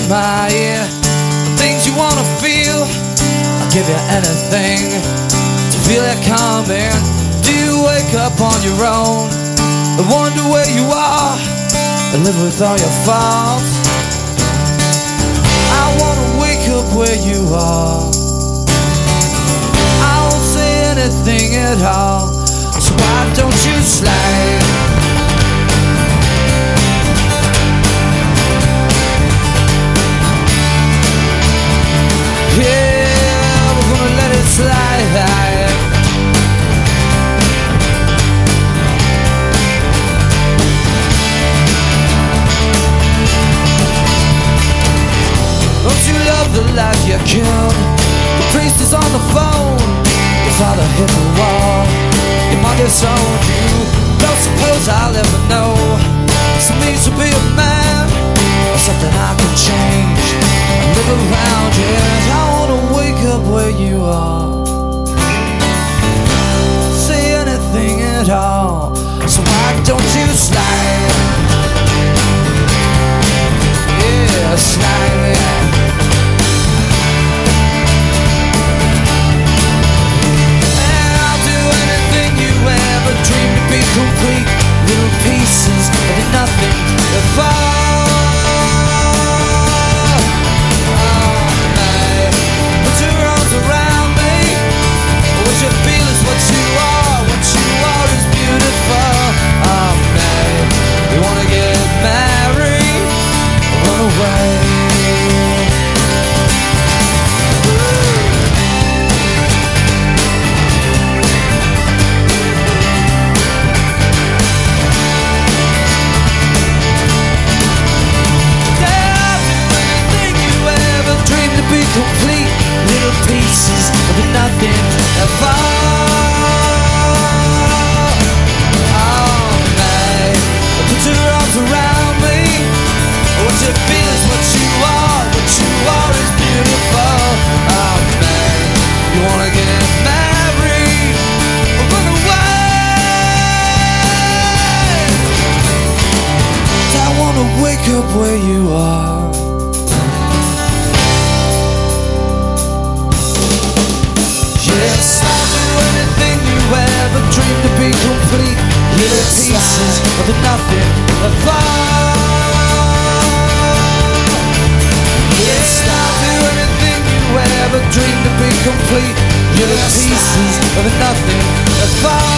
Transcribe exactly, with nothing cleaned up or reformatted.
my ear, the things you wanna feel. I'll give you anything to feel it coming. Do you wake up on your own and wonder where you are and live with all your faults? I wanna wake up where you are. I won't say anything at all, so why don't you slide? Yeah, we're gonna let it slide. Don't you love the life you killed? The priest is on the phone. Your father hit the wall. Your mother sold you. Don't suppose I'll ever know what it means to be a man, or something I can change and live around you. I wanna wake up where you are. Say anything at all, so why don't you slide? Yeah, slide me. Dream to be complete, little pieces of nothing that fall. Oh, babe, put your arms around me. What you feel is what you are. What you are is beautiful. Oh, babe, you wanna get married or run away? Complete little pieces of nothing that fall. Oh, babe, put your arms around me. What you feel is what you are. What you are is beautiful. Oh, babe, you wanna get married or run away? I wanna wake up where you are. Yes, I'll do anything you ever dreamed to be complete. Little pieces of the nothing that fall. Yes, I'll do anything you ever dreamed to be complete. Little pieces of the nothing that fall.